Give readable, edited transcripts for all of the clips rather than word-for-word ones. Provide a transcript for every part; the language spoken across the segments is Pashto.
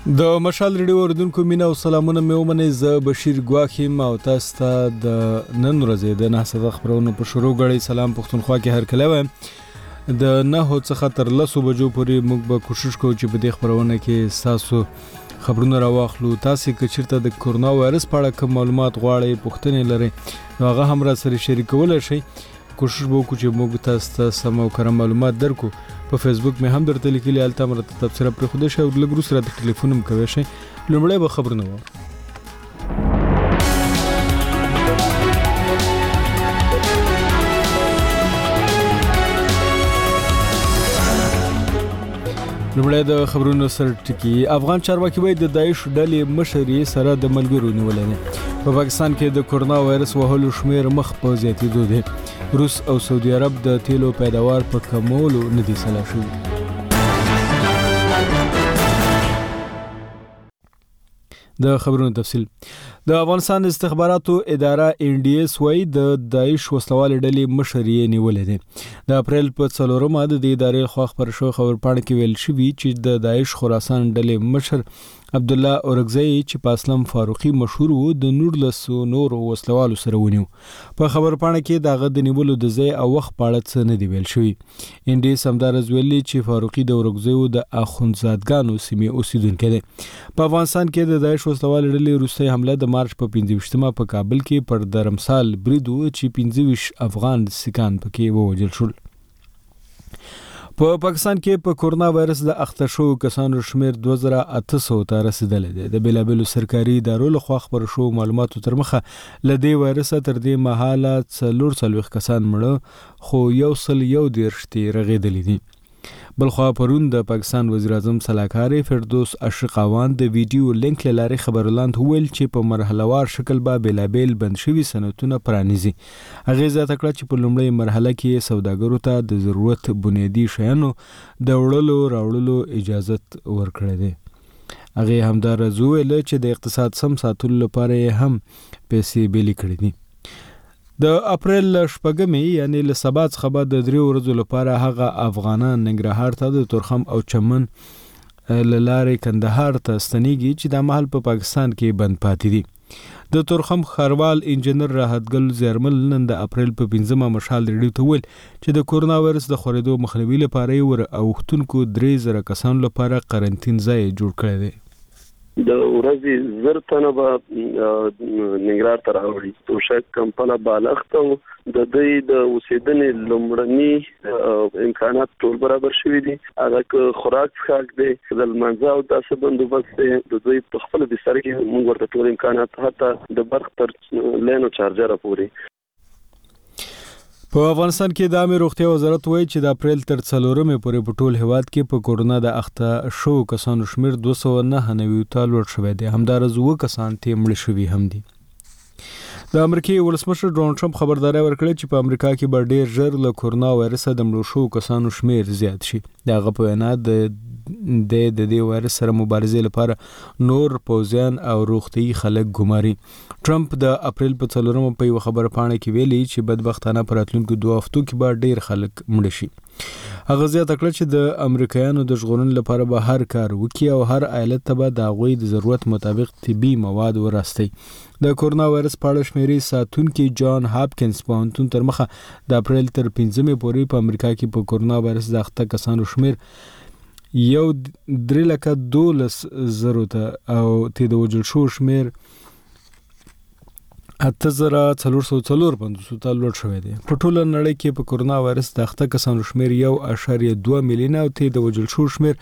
د مشال ریډیو اوریدونکو مینا او سلامونه مې ومنئ. زه بشیر ګواخیم او تاسو ته د نن ورځې د 9 خبرونو په شروع غړي سلام پښتونخوا کې هر کله وایم. د 9 څخه تر 10 بجو پورې موږ به کوشش کوو چې په دې خبرونه کې تاسو خبرونه راواخلو. تاسو که چیرته د کورونا وایرس په اړه کوم معلومات غواړئ، پوښتنې لرئ، نو هغه هم را سره شریکولای شئ. کوشش وکړو چې موږ تاسو ته سم او کره معلومات درکو. په فیسبوک مې هم درته لیکلي الته مرته تبصره پر خوده شي او لګرو سره د ټلیفون هم کوي شي. لومړی به خبرونه و. لومړی د خبرونو سره ټکی. افغان چارواکي وایي د داعش ډلې مشري سره د ملګرو نیولې. په پاکستان کې د کورونا وایرس وهلو شمیر مخ په زیاتېدو دی. روس او سعودي عرب د تیلو پیداوار په کمولو نه دي سلا شوي. د خبرونو تفصیل. د افغانستان استخباراتو اداره NDS وایي د داعش وسلوال ډلې مشري نیولې ده. د اپریل په 4مه د ادارې خوا خبر شو خبر پاڼه کې ویل شوی چې د داعش خراسان ډلې مشر عبدالله اورګزی چې په اسلام فاروقي مشهور وو د 19 نور وسلوالو سره ونیو. په خبر پاڼه کې دغه د نیولو د ځای او وخت په اړه څه نه دی ویل شوی. NDS همدارز ویلي چې فاروقي د اورګزی د اخوندزادګانو سیمې اوسیدونکو دی. په افغانستان کې د داعش وسلوال ډلې روسي حمله د مارچ په 15مه په کابل کې پر درمسال بریدو چې 15 افغان سکان پکې ووجل شول. په پاکستان کې په کورونا وایرس د اخته شو کسانو شمیر 2800 ته رسیدلی دی. د بیلابیلو سرکاري ادارو لخوا خبر شو معلوماتو تر مخه لدې وایرس تر دې مهاله 44 کسان مړه خو 111 رغېدلي دي. بلخوا پرون د پاکستان وزیر اعظم سلاکار فردوس اشقاوان د ویډیو لینک لارې خبرلاند ویل چې په مرحلهوار شکل به بیلابیل بند شوي صنعتونه پرانیزي. هغه زیاته کړه چې په لومړۍ مرحله کې سوداګرو ته د ضرورت بنیادي شیانو د راوړلو اجازه ورکړه ده. هغه همدارز ویل چې د اقتصاد سم ساتلو لپاره هم پیسې بیلې کړې دي. د اپریل شپږمې یعنی له سبا څخه به د 3 ورځو لپاره هغه افغانان ننګرهار ته د تورخم او چمن لارې کندهار ته ستنېږي چې د مهال په پاکستان کې بند پاتې دي. د تورخم خروال انجنیر راحتګل زیرمل نن د اپریل په 15مه مشال ریډیو ته ویل چې د کورونا وایرس د خورېدو مخنیوي لپاره ور اوختونکو 3000 کسانو لپاره قرنټین ځای جوړ کړی دی. د ورځې زرتنه به ننګرهار ته راوړي. توشک کمپله بالښت او د دې د اوسېدنې لومړني امکانات ټول برابر شوي دي. هغه خوراک څښاک دی، د لمانځه او داسې بندوبست دی. د دوی په خپل بستر کې موږ ورته ټول امکانات حتی د برق تر لین او چارجره پورې. په افغانستان کې د عامه روغتیا وزارت وایي چې د اپریل تر 4مې پورې په ټول هیواد کې په کورونا د اخته شو کسانو شمیر 299 ته لوړ شوی دی. همدارز 2 کسان ته مړه شوي هم دي. د امریکای ولسمشر ډونالد ټرمپ خبرداري ورکړه چې په امریکا کې به ډیر ژر له کورونا وایرس د مړو شو کسانو شمیر زیات شي. دغه په وینا د دې وایرس سره مبارزې لپاره نور پوځیان او روغتيي خلک ګماري. ټرمپ د اپریل په 4مه په یو خبر پاڼه کې ویلي چې بدبختانه پر راتلونکو 2 هفتو کې به ډیر خلک مړ شي. هغه زیاته کړه چې د امریکایانو د ژغورنې لپاره به هر کار وکړي او هر ایالت ته به د هغوی د ضرورت مطابق طبي مواد ورسوي. د کورونا وایرس په اړه شمیرې ساتونکي جان هاپکینز پوهنتون تر مخه د اپریل تر 15مې پورې په امریکا کې په کورونا وایرس د اخته کسانو شمیر 3,12,000 ته او د وجل شو شمیر 8,445 ته لوړ شوی دی. په ټوله نړۍ کې په کورونا وایرس د اخته کسانو شمیر 1.2 میلیون او د وجل شو شمیر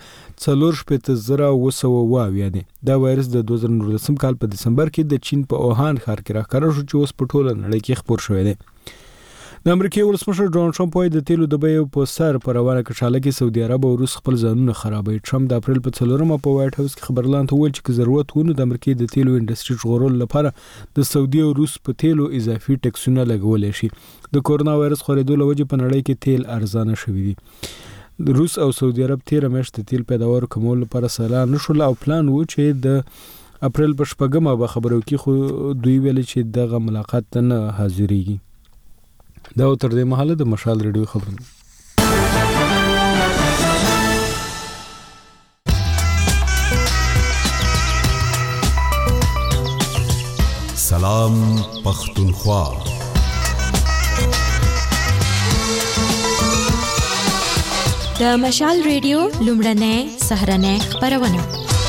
4,700 دی. دا وایرس د 2019 کال په دسمبر کې د چین په اوهان ښار کې راښکاره شو چې اوس په ټوله نړۍ کې خپور شوی دی. د امریکای ولسمشر ډونالد ټرمپ وايي د تیلو د بیو په سر پر روانه کچاله کې سعودي عرب او روس خپل ځانونه خرابوي. ټرمپ د اپریل په 4مه په وایټ هاوس کې خبرلاند ویل چې ضرورت ونه د امریکای د تیلو انډستری ژغورلو لپاره د سعودي او روس په تیلو اضافي ټکسونه لګولای شي. د کورونا وایرس خورېدو لوجه په نړۍ کې تیل ارزانه شوی دی. روس او سعودي عرب 13 میاشتې تیل پیداوار کمول لپاره سلا نشول او پلان و چې د اپریل په 4مه به خبرو کې خو دوی ویل چې دغه ملاقات ته نه حاضرېږي. دا تر دې مهاله د مشال ریډیو خبرونه. سلام پختونخوا. د مشال ریډیو لومړنۍ سهرنۍ خبرونه.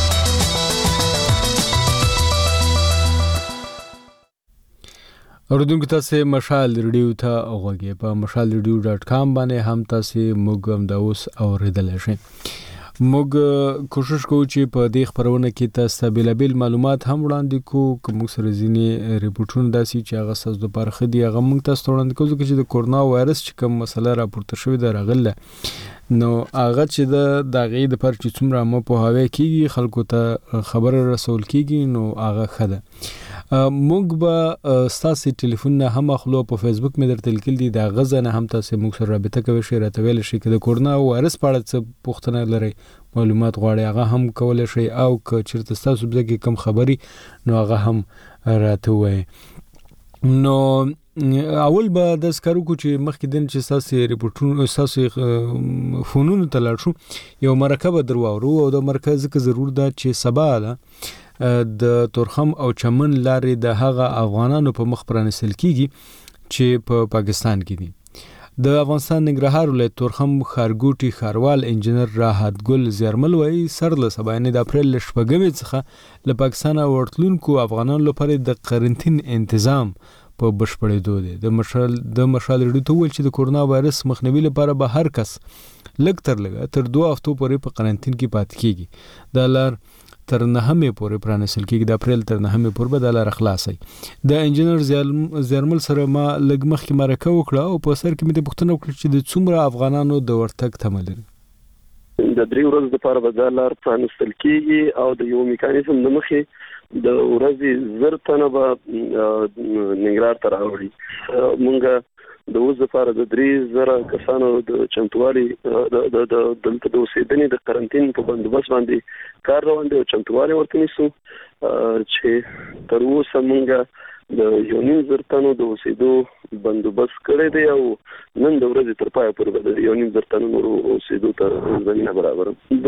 اوردونکو تاسو مشال ریډیو ته اوغږی په mashalradio.com باندې هم تاسو موږ هم دا اوس اوریدل شئ. موږ کوشش کوو چې په دې خبرونه کې تاسو بیلابل معلومات هم وړاندې کوو. کوم سره ځینې ریپورتونه داسي چې هغه تاسو د پرخه دی هغه موږ تاسو وړاندې کوو چې د کورونا وایرس چې کوم مسله راپورته شوې ده راغله نو هغه چې د دغې د پر چې څومره مو په هوا کېږي خلکو ته خبر رسول کېږي نو هغه خده. موږ به تاسو ټلیفون نه هم اخلو په فیسبوک مې درته لیکل دي دا غزه نه هم تاسو موږ سره رابطه کوئ شئ راته ویل شئ چې د کورونا وایرس په اړه څه پوښتنه لرئ معلومات غواړئ هغه هم کولای شئ او که چیرته تاسو به کم خبري نو هغه هم راته وایي. نو اول به د سکارو کو چې مخکې دین چې تاسو ریپورتونه تاسو فونونو ته لاړ شو یو مرکه درواورو او د مرکز کې ضرور ده چې سبا ده د تورخم او چمن لارې د هغه افغانانو په مخ پرانسل کیږي چې په پاکستان کې دي. د افغانستان ننګرهار ولایت تورخم خارګوټي خاروال انجنیر راحت ګل زیرمل وایي سر له 7 اپریل شپږمې څخه له پاکستان ورتلونکو افغانانو لپاره د قرنټین تنظیم په بشپړېدو دی. د مشال ریډیو ته ویل چې د کورونا وایرس مخنیوي لپاره به هر کس لږ تر لږه تر 2 هفتو پورې په قرنټین کې پاتې کیږي. د لار تر 9 پورې پرانسل کېږي د اپریل تر 9 پورې به د لار خلاصي. د انجنیر زیرمل سره ما لږ مخکې مرکه وکړه او په سر کې مې د پوښتنه وکړه چې د څومره افغانانو د ورتګ تمه لري. د 3 ورځې لپاره به د لار پرانسل کېږي او د یو میکانیزم د مخې د ورځې زر تنه به ننګرهار ته راوړي. مونږه د اوس لپاره د 3000 کسانو د چمتووالي د دلته د اوسېدنې د قرنټین په بندوبست باندې کار روان دی او چمتووالي ورته نیسو چې تر اوسه مونږه د 1.5 تنو د اوسېدو بندوبست کړی دی او نن د ورځې تر پای پورې د 1.5 تنو نور اوسېدو ته زمينه برابر. د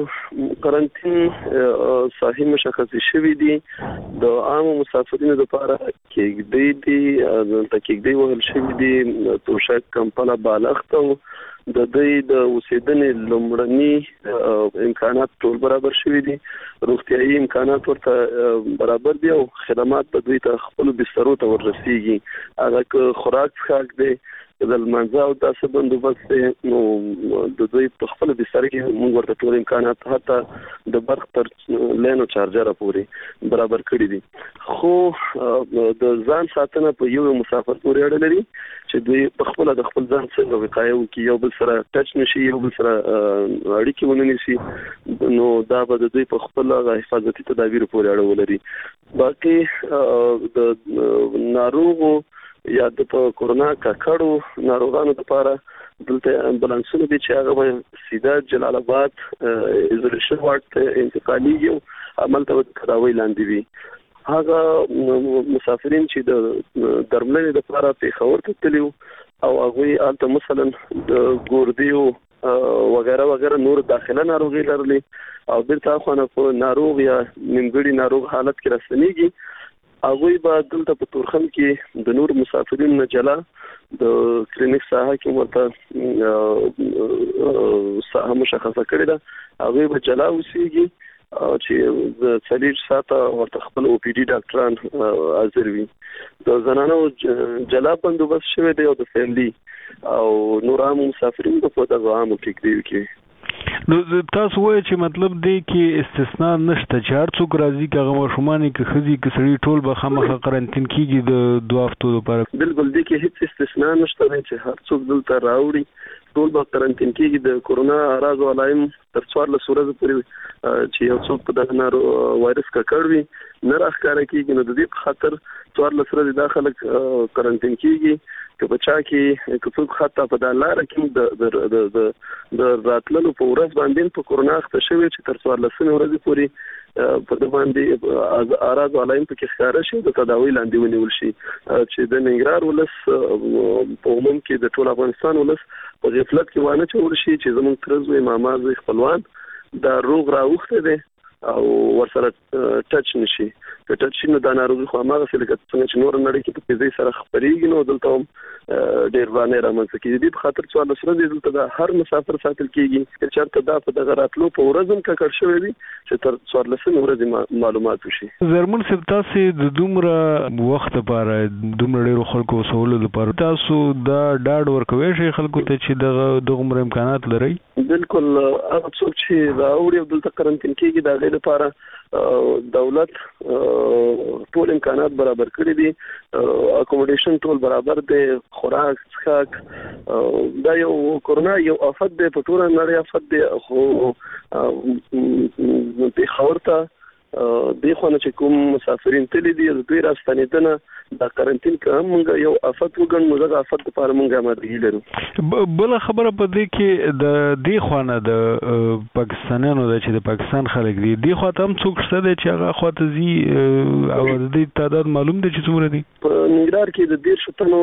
قرنټین صحیح مشخص شوی دی د عام مسافرینو لپاره کېږدي دي د کېږدي وهل شوی دی توشک کمپله بالښت او د دې د اوسېدنې لومړني امکانات ټول برابر شوي دي. روغتيایي امکانات ورته برابر دي او خدمات په دوی ته خپل بسترو ته ورسیږي. هغه خوراک څښاک دی د المنځه او تاسو بندوبست نو د دوی په خپل بستر کې موږ ورته ټول امکانات حتی د برق تر لینو چارجر پورې برابر کړی دي. خو د ځان ساتنه په یو مسافر پورې اړه لري چې دوی په خپل د خپل ځان څخه وقایه وکړي یو بل سره ټچ نشي یو بل سره اړیکې ونني شي نو دا به د دوی په خپل حفاظتي تدابیر پورې اړه ولري. باقي د ناروغو یا د کورونا ککړو ناروغانو لپاره دلته امبولانسونه دي چې هغه سیده جلال آباد ایزولیشن وارډ ته انتقالېږي او عملته تداوی لاندې وي. هغه مسافرین چې د درملنې لپاره پیښور ته تللي او هغوی هلته مثلا د ګوردیو وغیره وغیره نور داخله ناروغي لرلي او بیرته خونه په ناروغ یا نیمګړي ناروغ حالت کې راستنېږي هغوی به دلته په تورخم کې د نور مسافرینو نه جلا د کلینیک ساحه کې ورته ساحه مشخصه کړې ده هغوی به جلا اوسېږي چې د 40 ساعته ورته خپل او پی ډي ډاکټران حاضر وي. د زنانو جلا بندوبست شوی دی او د فیملی او نور عام مسافرین په دغه عامو کې کې نو تاسو وایئ چې مطلب دی کې استثناء نشته چې هر څوک راځي که هغه ماشومان که ښځې که سړي ټول به خامخا قرنټین کېږي د 2 هفتو لپاره. بالکل دی کې هیڅ استثناء نشته چې هر څوک دلته راوړي ټول به قرنټین کېږي. د کورونا اعراض او علایم تر 14 ورځې پورې چې یو څوک په دغه وایرس ککړ وي نه راښکاره کېږي نو د دې په خاطر 14 ورځې دا خلک قرنټین کېږي. که بچا کې که څوک حتی په دا لاره کې د راتللو په ورځ باندې په کورونا اخته شوی چې تر 14 ورځې پورې په د باندې اعراض علایم په کې ښکاره شي د تداوی لاندې ونیول شي چې د ننګرهار ولس په عموم کې د ټول افغانستان ولس په غفلت کې وانه چول شي چې زموږ ترزوی ماما زوی خپلوان دا روغ راوخته دي او ورسره ټچ نشي که ټچ شي نو دا ناروغي خو هغه څه لکه څنګه چې نور نړۍ کې په تیزی سره خپرېږي نو دلته ډېر باندې رامنځته کېږي. دې په خاطر څوارلس ورځې دلته د هر مسافر ساتل کېږي چې چېرته دا په دغه راتلو په ورځ هم ککړ شوی وي چې تر 14 ورځې معلومات وشي. زرمون صاحب تاسو د دومره وخت لپاره دومره ډېرو خلکو وسولو لپاره تاسو دا ډاډ ورکوي شي خلکو ته چې دغه عمر امکانات لري؟ بالکل هغه څوک چې دا وړي دلته قرنطین کېږي دا غیر لپاره دولت ټول امکانات برابر کړی دي، اکوموډیشن ټول برابر دی، خوراک څښاک. دا یو کورونا یو آفت دی، په ټول نړۍ آفت دی، خو په خاورته د خونه چې کوم مسافرین تللی دي دوی راستنیدنه دا قرنطین که هم موږ یو آفت وګڼو نو دغه آفت لپاره موږ آمادګي لرو. بل خبره په دې کې د دې خونه د پاکستانیانو د چې د پاکستان خلک دي دې خوا ته هم څوک شته دی چې هغه خوا ته ځي او د دې تعداد معلوم دی چې څومره دي؟ په ننګرهار کې د 13 تنو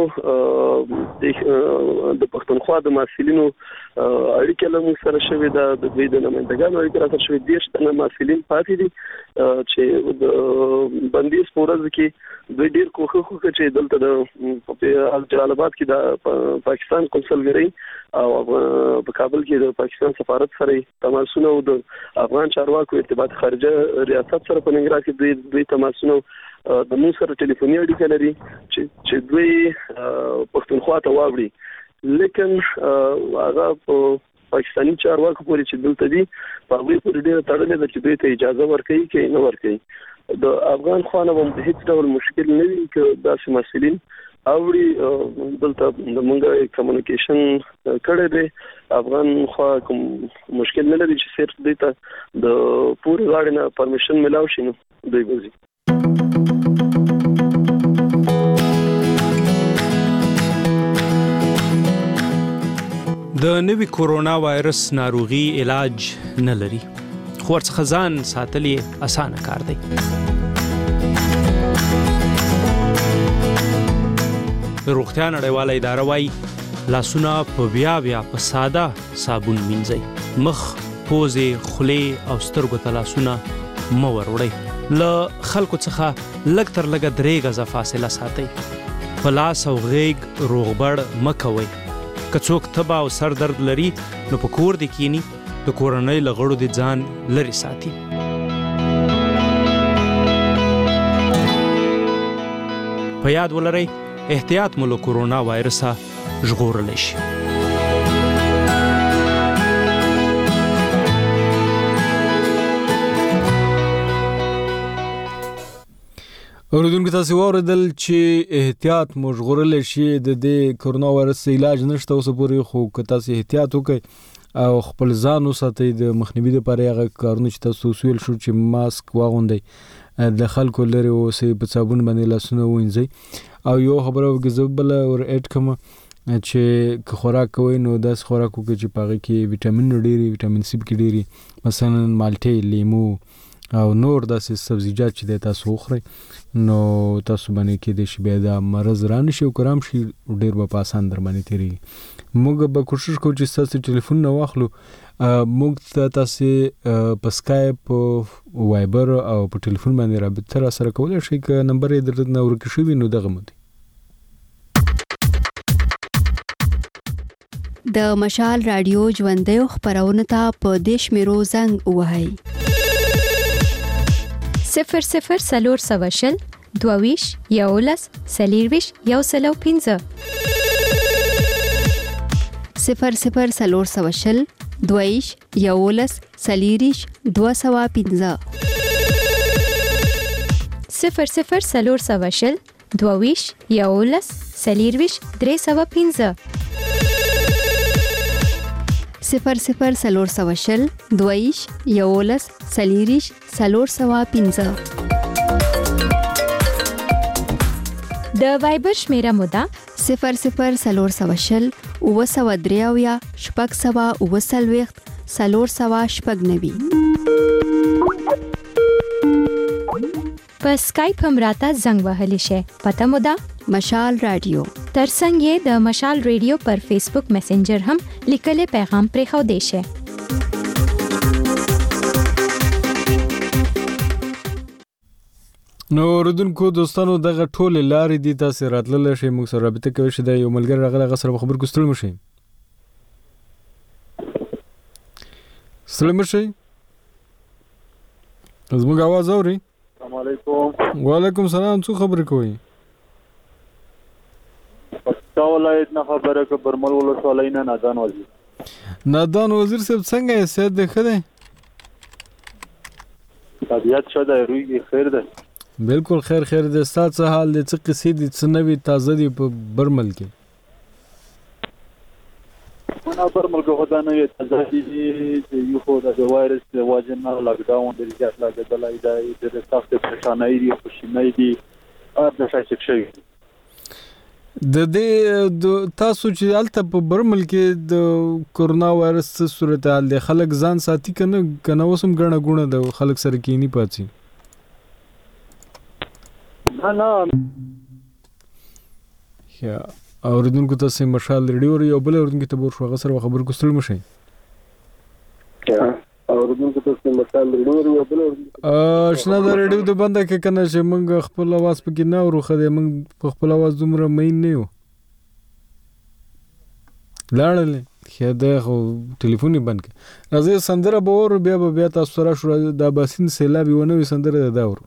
د پښتونخوا د محصلینو اړیکه له موږ سره شوې ده، د دوی د نمائندګانو اړیکه راته شوې 13 تنه محصلین پاتې دي چې د بندیز په ورځ کې دوی ډېر کوښښ وکړ چې دلته د جلال آباد کې د پاکستان قونسلګرۍ او په کابل کې د پاکستان سفارت سره تماسونه او د افغان چارواکو ارتباط خارجه ریاست سره په ننګرهار کې دوی تماسونه د موږ سره ټلیفوني اړیکه لري چې دوی پښتونخوا ته واوړي، لیکن هغه په پاکستاني چارواکو پورې چې دلته دي په هغوی پورې ډېره تړلې ده چې دوی ته اجازه ورکوي که نه ورکوي. د افغان خوا نه هم هیڅ ډول مشکل نه وي که داسې محصلین اوړي دلته موږ کمیونیکیشن کړی دی، افغان خوا کوم مشکل نه لري چې صرف دوی ته د پورې غاړې نه پرمیشن ملاو شي نو دوی به ځي. د نوي کورونا وایرس ناروغي علاج نه لري، خو ورڅخه ځان ساتل یې اسانه کار دی. روغتیا نړیواله اداره وایي لاسونه په بیا په ساده صابون مینځئ، مخ، پوزې، خولې او سترګو ته لاسونه مه وروړئ، له خلکو څخه لږ تر لږه 3 غزه فاصله ساتئ، په لاس او غیږ روغبړ مه کوئ. که څوک تبه او سر درد لري نو په کور دې کینی، د کورنۍ له غړو دې ځان لرې ساتي. په یاد ولرئ احتیاط مو له کورونا وایرسه ژغورلی شي. اوریدونکو تاسو واوریدل چې احتیاط مو ژغورلی شي، د دې کورونا وایرس علاج نشته اوسه پورې، خو که تاسو احتیاط وکړئ او خپل ځان وساتئ د مخنیوي لپاره هغه کارونه چې تاسو ویل شو چې ماسک واغوندئ، د خلکو لرې اوسئ، په صابون باندې لاسونه ووینځئ. او یو خبره وګزه بله ور اډ کوم چې که خوراک کوئ نو داسې خوراک وکړئ چې په هغې کې ویټامین ډېري، ویټامین سی پکې ډېري، مثلا مالټې، لیمو او نور داسې سبزیجات چې دی تاسو وخورئ نو تاسو باندې کېدای شي بیا دا مرض رانشي او که رام شي ډېر به په اسان در باندې تېرېږي. موږ به کوشش کوو چې ستاسو ټلیفون نه واخلو، موږ ته تاسې په سکایپ، وایبر او په ټلیفون باندې رابطه را سره کولی شئ، که نمبر یې در نه ورکې شوي نو دغه مو دی. د مشال رادیو ژوندیو خپرونو ته په دې شمیرو زنګ ووهئ: 00 22 11 40 105 00 22 11 40 205 00 22 11 40 305 00 22 11 40 305. د وایبر شمیره مودا 00 403 شپږ سوه اووه څلوېښت 490. په سکایپ هم راته زنګ وهلی شي، پته مو ده مشال رادیو. ترڅنګ یې د مشال رادیو پر فیسبوک میسنجر هم لیکلي پیغام پرېښودی شي. نو اوریدونکو دوستانو دغه ټول لارې دي تاسو راتلل شئ موږ سره رابطه کوي چې د یو ملګری راغلی هغه سره خبر کوستل مشي سلام شئ زموږ आवाज اوري السلام علیکم وعلیکم السلام څو خبرې کوي تا ولایت نه خبره که برمل ولسوالۍ نه نادان وزیر صاحب څنګه یې صحت دی ښه دی طبیعت ښه دی روی خیر دی بالکل خیر دی ستاسو حال دی څه قصې دي څه نوې تازه دي په برمل کې نه برمل کې خدا نه تازه دي یو خو د وایرس د وجه نه لاک ډاون د ریاست لګیدلای دی د سخت پریشانای دي خوشینای دي ار د شای شي د دې تاسو چې الته په برمل کې د کورونا وایرس صورتحال دی خلک ځان ساتي کنه وسم غړنه غونه د خلک سره کینی پاتې نه یا اوریدونکو تاسو مشال ریډیو یو بل اوریدونکو ته ور شو هغه سره خبر کوستل مشي اوریدونکو تاسو مشال ریډیو یو بل شنه د ریډیو د بنده کې کنه چې موږ خپل आवाज پکې نه ورخه دې موږ خپل आवाज دومره مین نه یو لاړل خدا خو ټلیفون بند کړ راځي سندره به ور بیا تاسو سره شو د باسین سیلاب ونه سندره دا ور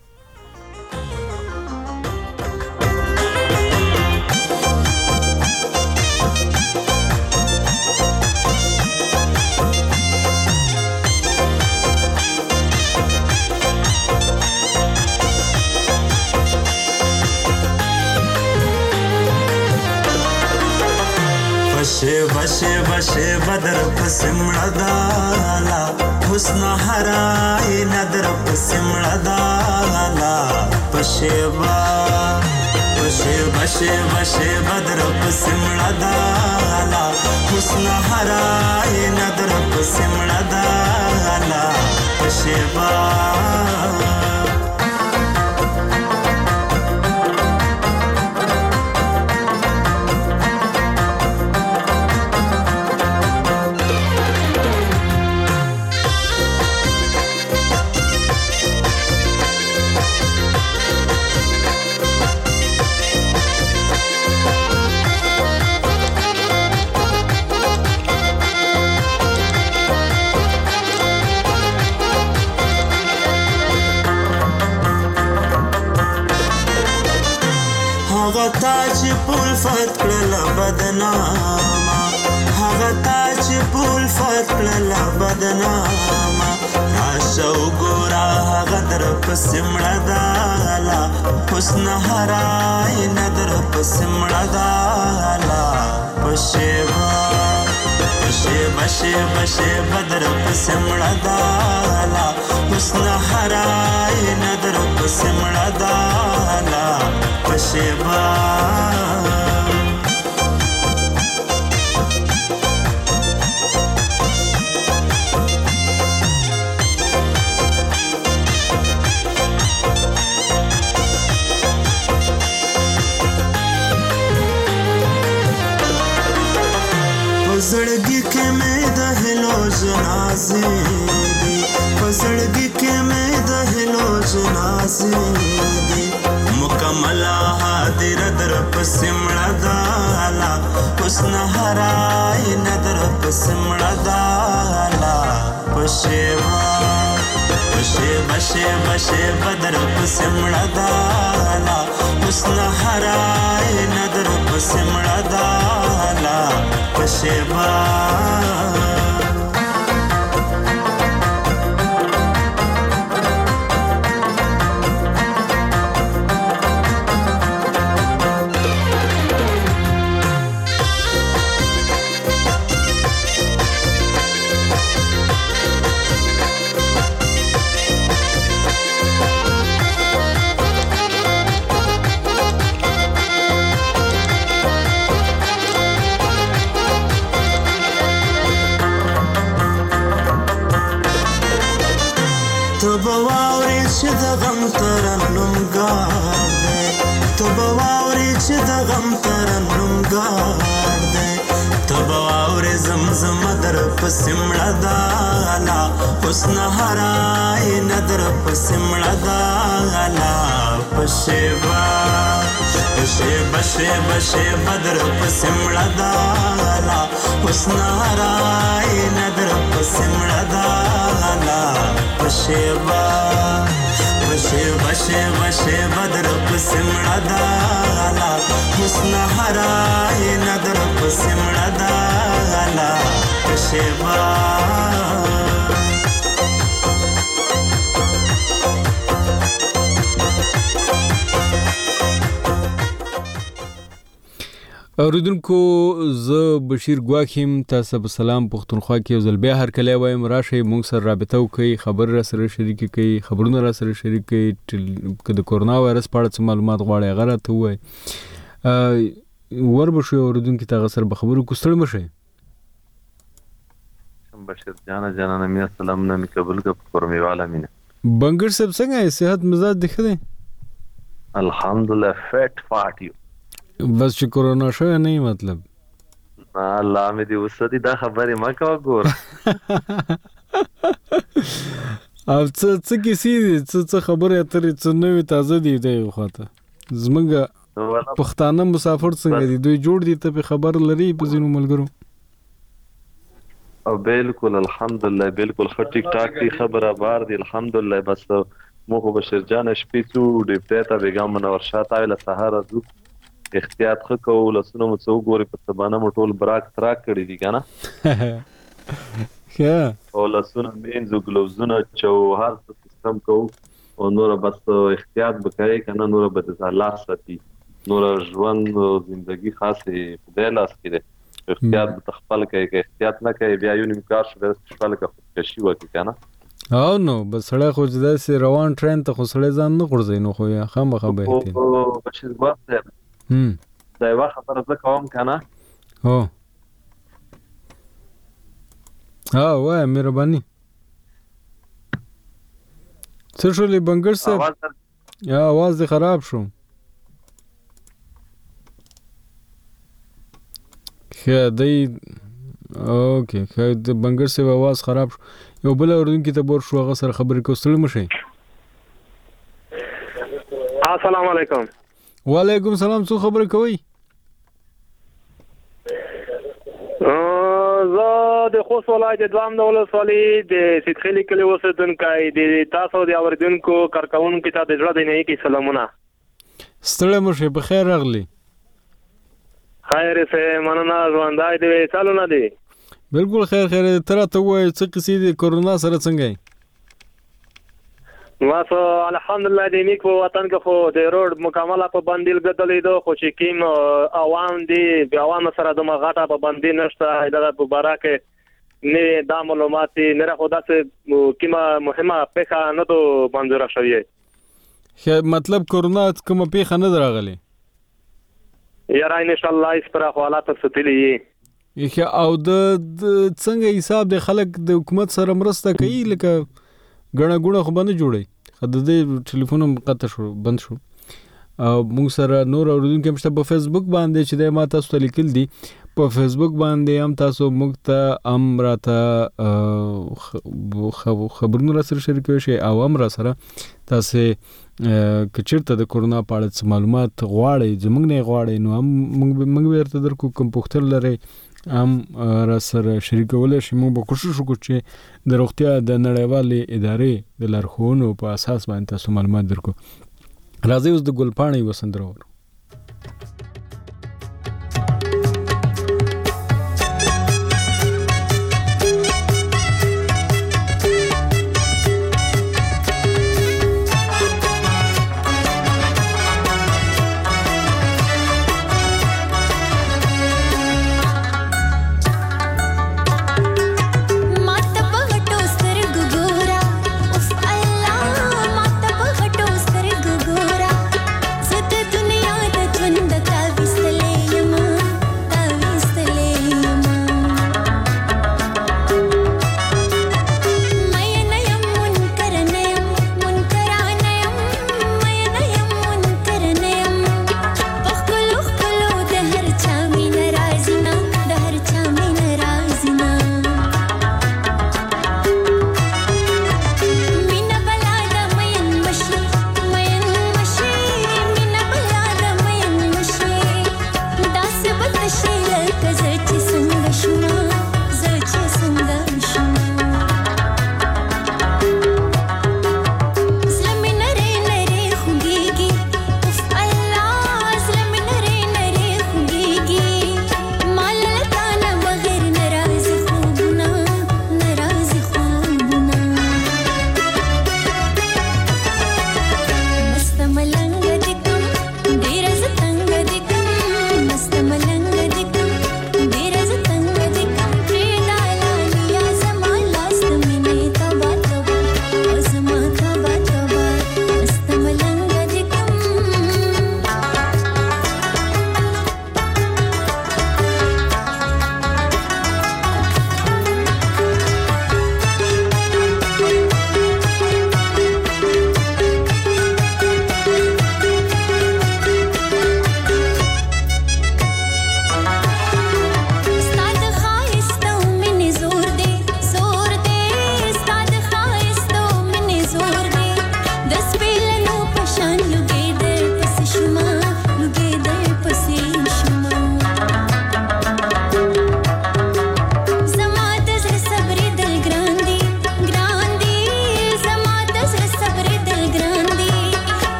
بشه بدر پسمړه دالا حسن هراي ندر پسمړه دالا بشه بدر پسمړه دالا حسن هراي ندر پسمړه دالا بشه تاج پول فت کړل بدنامه هغه تاج پول فت کړل بدنامه راشه وګورا هغه در پسمړه دالا حسن هراي ندر پسمړه دالا بشه بدر پسمړه دالا حسن هراي ندر پسمړه دالا بشه پزړګي کې مې د هلو جنازې دي پزړګي کې مې د هلو جنازې دي مکمل حاضر در پسمړه دالا حسن هراي ندر پسمړه دالا بشه بدر پسمړه دالا حسن هراي ندر پسمړه دالا بشه بواوري چې د غم ترنم ګار دی تو بواوري چې د غم ترنم ګار دی تو بواوري زمزم در پسمړه دالا حسن هراي ندر پسمړه دالا پشوا شیبا در پسمړه دالا حسن هراي ندر پسمړه دالا پشوا در پسمړه دالا حسن هراي ندر پسمړه دالا پشوا اوریدونکو زه بشیر ګواکیم تاسو په سلام پښتونخوا کې یو ځل بیا هر کله وایم راشي مونږ سره رابطه وکړئ خبر را سره شریک کړئ خبرونه را سره شریک کړئ که د کورونا وایرس په اړه څه معلومات غواړئ هغه راته ووایئ وربشو اوریدونکو ته هغه سره به خبرو کو ستړي مشئ بشیر جانا مینه سلام نه قبول کا کورمي والا مینه بنګر صاحب څنګه صحت مزاج دښه دی الحمدلله فټ فاټ یو بس چې کورونا شوی نه مطلب الله مې دې وسدي دا خبره ما کا ګور او څه کیسې څه خبره اترې څه نوې تازه دی دی خواته زمونږ پښتانه مسافر څنګه دي دوی جوړ دي ته خبر لري په ځینو ملګرو او بالکل الحمدلله بالکل خ ټیک ټاک دی خبره بار دی الحمدلله بس مو خو بشیر جان شپې څو ډیپټا بیګم منور شاته ویله سهار ازو احتیاط خکو لسونو مو څو ګوري په سبانه مټول براک تراک کړی دی کنه ها او لسونو مینځو ګلوزونه چو هر سیستم کو او نور بس احتیاط وکړي کنه نور به د الله ساتي نور ژوند زندگی خاصه خدای لاس کړي احتیاط بتخپل کوي که احتیاط نه کوي بیا یو نیم کار شو خپل کا خودکشي وکړي کنه او نو بس سړی خو داسې روان ټرین ته خو سړی ځان نه غورځوي نو خو یا خامخا به احتیاط بشیر واسه دا یو خبره زه کوم کنه هو وای مهرباني څه شولې بنګر صاحب یا आवाज دې خراب شو خیا دی اوکې خیا د بنګر صاحب आवाज خراب شو یو بل اوردونکو ته بور شو هغه سره خبرې کوستل مشي السلام علیکم وعلیکم السلام څو خبرې کوي زه د خوست ولایت دوام د ولسوالۍ د سیدخیلي کلي اوسېدونکی د تاسو د اوریدونکو کارکوونکو ته د زړه د نیکۍ سلامونه ستړی مشئ په خیر راغلی خیر سه مننه ژوندی دی چالو نه دی بالکل خیر تر ته وایي څه قصې د کورونا سره څنګه واسو الحمدلله د نیک په وطن کې خو د روډ مکمله په باندې ګدلې دو خو چې کیم عوام دی بیا عوام سره د مغاټه په باندې نشته دا په برکه نه د معلومات نه خدا څه کیمه مهمه پیخه نه دو منظور شوی مطلب کورونا کومه پیخه نه دراغلی یاره ان شاء الله اس پر حالات ستلی او د څنګه حساب د خلک د حکومت سره مرسته کوي لکه غړه غړه خو باندې جوړي خدای دې ټلیفون قطع شو بند شو او موږ سره نور اوریدونکو هم په فیسبوک باندې چې د ما تاسو ته لیکل دي په فیسبوک باندې هم تاسو موږ ته امراته خبرونه سره شریکوي شي او امر سره تاسو کچرته د کورونا په اړه معلومات غواړئ زموږ نه غواړئ نو موږ ورته درکو کوم پوښتنه لري هم را سره شریکول شي موږ به کوشش وکړو چې د روغتیا د نړیوالې ادارې د لارښوونو په اساس باندې تاسو معلومات درکو راځي اوس د ګلپاڼې وسندرو दुनिया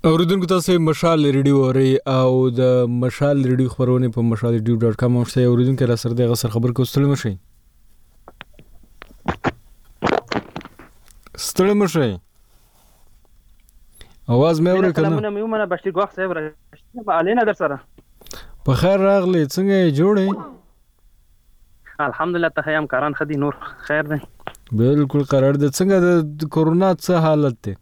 اوریدونکو تاسو مشال ریډیو اوري او د مشال ریډیو خبرونه په mashalradio.com شته. اوریدونکو را سره د غسر خبر کو ستړي مشي اواز مې اوري کنه. سلامونه مې ومنه بشیر ګوخ صاحب راځه علينا در سره په خیر راغلی. څنګه جوړې؟ الحمدلله ته هم کاران خدي نور خیر دی. بالکل قرار ده. څنګه د کورونا څه حالت دی؟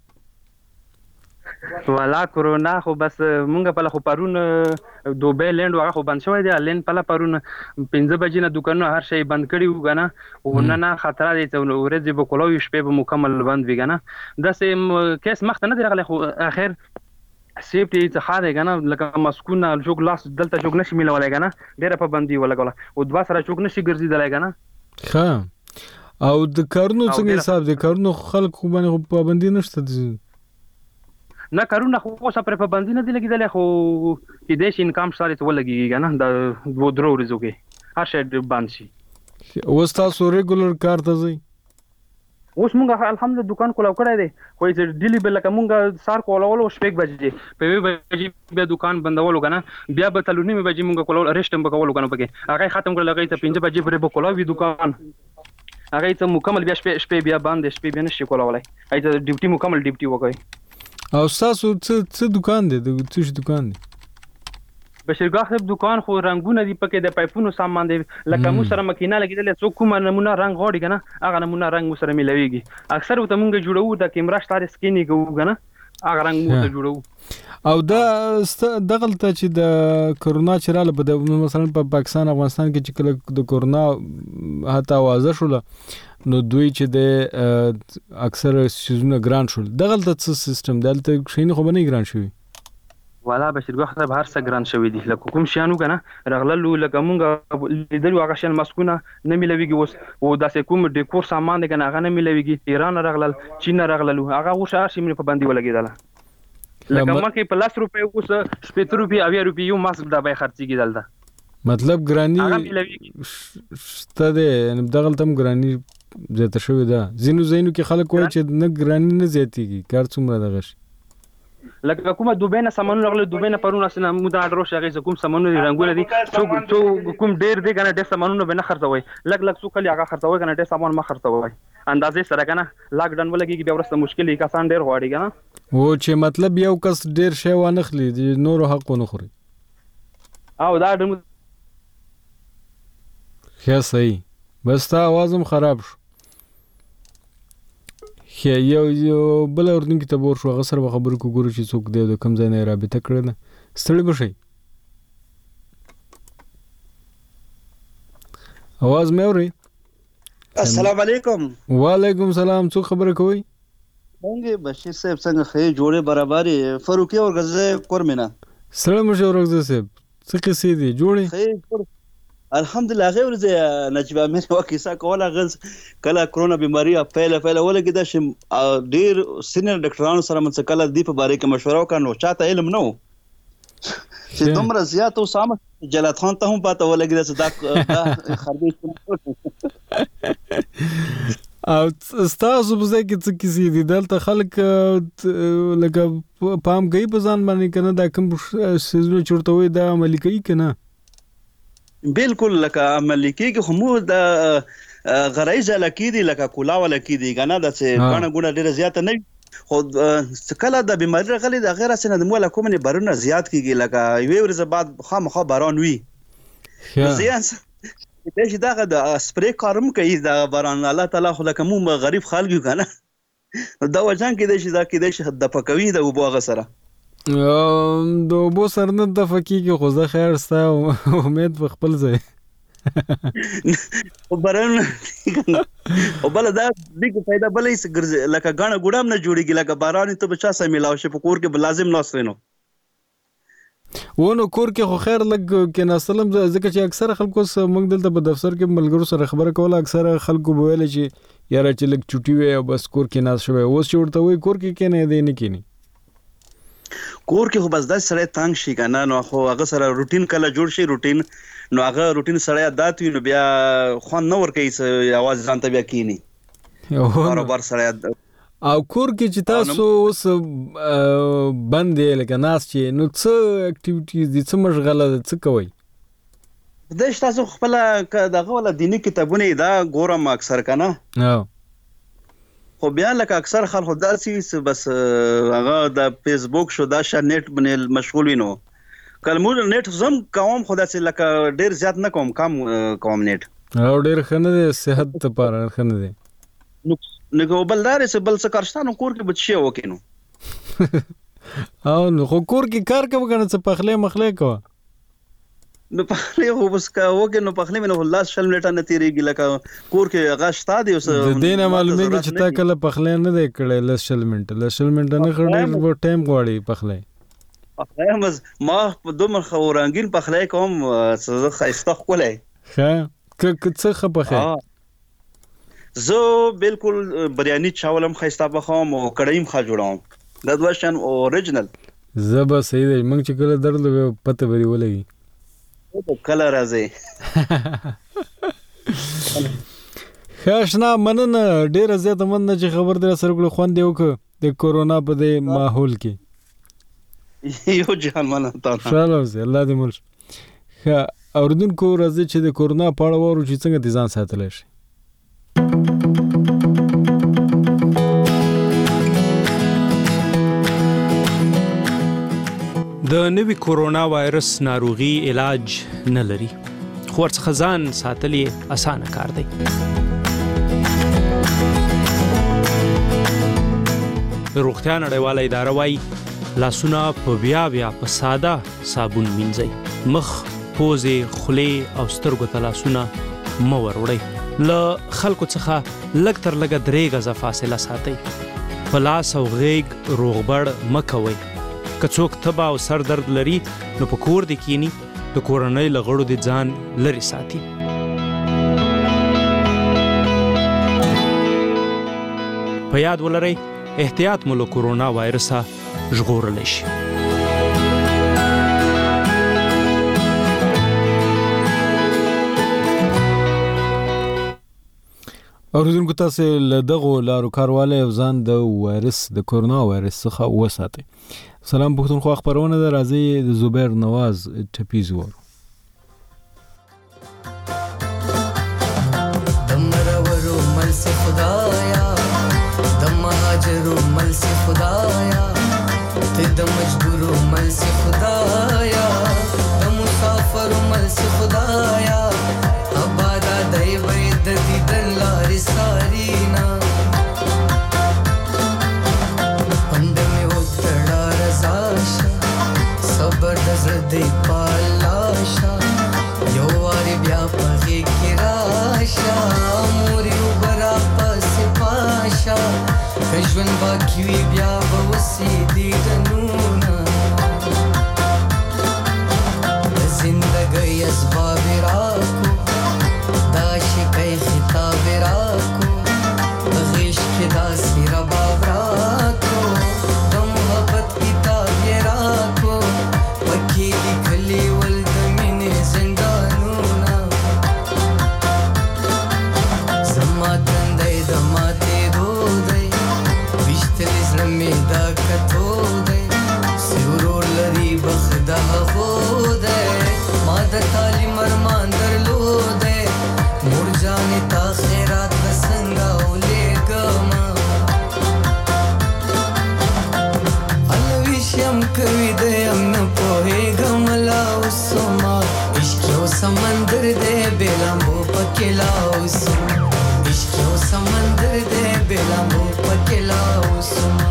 والا کورونا خو بس مونږ په لخوا پرون دوبه لند واغه خو بند شوی دی. لند په پرون 5 بجې نه دکانونه هر شی بند کړي و غنه او نه خطر دی ته ورځې به کولو شپه به مکمل بند وی غنه. د سیم کیس مخ نه دی راغلی خو اخر سیفټي ته خاله غنه لکه مسکونه جوګ لاس دلته جوګ نشي ملولای غنه ډیره په بندي ولګوله او دوا سره جوګ نشي ګرځیدلای غنه. ها او د کارونو څنګه حساب دی؟ کارونو خلک خو باندې پابندي نشته نه کارونه خو څه پر پابندي نه دی لګیدل خو کې دیش انکم سره ته ولګیږي کنه د 2 ورځو کې هر شی بند شي. اوس تاسو ریګولر کار ته ځئ؟ اوس مونږه الحمدلله دکان کولاو کړی دی خو چې ډیلی بل لکه مونږه سار کولولو شپږ بجې په 2 بجې به دکان بندولو کنه بیا به تلونی بجې مونږه کولول ریسټم بکولو کنه پکې هغه ختم کړل هغه ته 5 بجې پرې بکولو وی دکان هغه ته مکمل بیا شپې بیا باندې شپې بیا نشي کولولای هغه ته ډیوټي مکمل ډیوټي وکړي. او تاسو څه دکان دی؟ د څه دکان دی؟ بشیرګاه صاحب دکان خو رنگونه دی پکې د پایپونو سامان دی لکه مو سره مکینه لګیدل څوک کوم نمونه رنگ غوړي کنه هغه نمونه رنگ مو سره ملويږي اکثر وته مونږ جوړو د کیمرا ستاره سکینینګ کوو کنه هغه رنگ مو ته جوړو. او دا دغلته چې د کورونا چراله په مثلا په پاکستان افغانستان کې چې کله د کورونا هتا واځه شول نو دوی چې د اکثر سيزونه ګران شول دغلته څه سیستم دلته شین خو باندې ګران شوی والا بشیرګاه صاحب هر څه ګران شوی دي لکه کوم شانو کنه رغللو لکه مونږ لیدلو هغه شان مسکونه نه ملويږي اوس او داسې کوم ډیکور سامان دی کنه هغه نه ملويږي ایران رغلل چین رغللو هغه اوس هر شي مې په باندې ولګیدل لکه مکه په 10 روپے اوس 70 روپے 80 روپے یو ماسک دا به خرڅيږي دلته مطلب ګرانی ست ده دغلته ګرانی زیاته شوی ده. زینو کې خلک وایي چې نه ګرانی نه زیاتیږي کار څومره دغه شي لکه کومه دوبه نه سامان راغله دوبه نه پرونه سره مو دا اډرو شغه کوم سامان رنگونه دي څو کوم ډیر دي کنه ډیر سامانونه به نه خرڅوي لګ څو کلی هغه خرڅوي کنه ډیر سامان ما خرڅوي اندازې سره کنه لاک ډاون ولګي بیا ورسته مشکل کسان ډیر غواړي کنه و چې مطلب یو کس ډیر شی وانه خلی دي نور حق نه خوري او دا ډم خیا صحیح بس تا आवाजم خراب شو. یو بل اوردونکو ته ور شو غسر خبرو کو ګورو چې څوک دی د کم ځای نه رابطه کړل ستړي بشي आवाज مې اوري. السلام علیکم. وعلیکم السلام. څوک خبره کوي؟ څنګه بشیر صاحب څنګه خې جوړه برابرې فاروقي اور غزه کورمینا سلام مشه ورغزه صاحب څه قصې دي جوړې؟ الحمدلله غیر زه نجيب امیر وکیسا کوله غز کله کرونا بیماری پهله ولګی د شم ډیر سینیئر ډاکټرانو سره من کله دی په باره کې مشوره وکړو چاته علم نو چې دومره زیات او سام جلات خان ته هم پاته ولګی د صدا خربې او تاسو په ځای کې څه کیسې دي دلته خلک لکه پام کوي په ځان باندې کنه دا کوم سيزونه چورتوي دا عملي کوي کنه بالکل لکه عملي کېږي خو مو د غرایزه لکې دي لکه کولاو لکې دي کنه د څه غاڼه ګونه ډیره زیاته نه خو کله د بیماری غلي د غیر اسنه د مولا کومه بارونه زیات کیږي لکه یو ورځ بعد خامخا باران وي زیان دې چې دا د سپری کارم کوي د باران الله تعالی خو لکه مو غریب خلک کنه دا وجان کې دې چې دا کې دې د پکوي د وبوغه سره دو بو سر نه د فقېږي خو زه خیر ستا امید په خپل ځای وبرن او بل دا دغه فائدہ بلې لکه غاڼه ګډام نه جوړیږي لکه باران ته بچا سم ملاو شي په کور کې لازم ناسرینو ونه کور کې خو خیر لګ کې نسلم ځکه چې اکثر خلکو موږ دلته په دفتر کې ملګرو سره خبره کوله اکثر خلکو ویل چې یاره چې لګ چټي وي او بس کور کې ناس شوی اوس چورته وي کور کې نه دی نه کینی کور کې خو بس د سره تنگ شي کنه نو خو هغه سره روټین کله جوړ شي روټین نو هغه روټین سره عادت وي نو بیا خو نو ور کوي आवाज ځان ته بیا کینی کاروبار سره او کور کې چې تاسو اوس باندې لکه ناس چې نو څه اکټیویټیز دي څه مشغله ده څه کوي د تاسو خپل دغه ول دینی کتابونه دا ګورم اکثر کنه خو بیا لکه اکثر خلک داسې بس هغه د فیسبوک شو دا ش نیټ باندې مشغول وینو کلمو نیټ زم کوم خدا سي لکه ډیر زیات نه کوم کم کوم نیټ او ډیر خنه ده صحت لپاره خنه ده نو بلدار سه بل څه کارستانو کور کې بچي وکینو او نو خو کور کې کار کوم کنه څه پخله مخله کوه نو پخله خو بس کا وګ نو پخله منه الله شل منټه نه تیریږي لکه کور کې هغه شتا دی اوس د دینه معلومیږي چې تا کله پخله نه دی کړی لشل منټه نه خړې و ټایم غواړي پخله مز ما په دومره خو رنگین پخله کوم څه خيسته خولای ها څه خپخه زه بالکل بریانی چاولم خيسته بخوم او کړایم خا جوړوم دا دوشن اوریجنل زبا صحیح دی موږ چې کله درلو پته وری ولګي کله راځي خاصنا مننه ډیره زیاته مننه چې خبر در سره کړو خوان دی وک د کورونا په دې ماحول کې یو جهان مننه تا شالوز الله دې مل خا اوردونکو راځي چې د کورونا په اړه ورو چې څنګه ځان ساتل شي د نوي کورونا وایرس ناروغي علاج نه لري خو ورڅخه ځان ساتل یې اسانه کار دی روغتیا نړیواله اداره وايي لاسونه په بیا په ساده صابون مینځئ مخ پوزې خولې او سترګو ته لاسونه مه وروړئ له خلکو څخه لږ تر لږه 3 غزه فاصله ساتئ په لاس او غیږ روغبړ مه کوئ که څوک تبه او سر درد لري نو په کور دې کینی د کورنۍ له غړو دې ځان لرې ساتي په یاد ولرئ احتیاط مو له کورونا وایرسه ژغورلی شي اوریدونکو تاسو له دغو لارو کارواله ځان د وایرس د کورونا وایرس څخه وساتئ سلام پښتونخوا خبرونه ده راځي د زبیر نواز ټپیز ورو دمرورو مل سے خدایا دم مهاجرو مل سے خدایا ته د مجبورو مل سے خدایا د مسافرو مل سے خدایا ابادا دای وې د دیدن لارې سارینا دې پالاشا یو واری بیا پغې کې راشا موري وبرا پس پاشا کژون باقی وی بیا وسی دې قانونا زندګي اسباب راکو دا شکای خطاب راکو غیش کې دا سیر باب راکو د محبت کتاب راکو کلی ول د مینې زندانونه زما تندې د ماتې دودې وشتل زړه مې دا کتو دې سورور لري بخدا خو دې ما د تعلیم ارمان درلودې مور جانې تا خیرات څنګه ولېګما الویشم کوي دې امن پوهېږم لا اوسما عشق یو سمندر دې بېلامبو پکې لا اوسما عشق یو سمندر دې بېلامبو پکې لا اوسما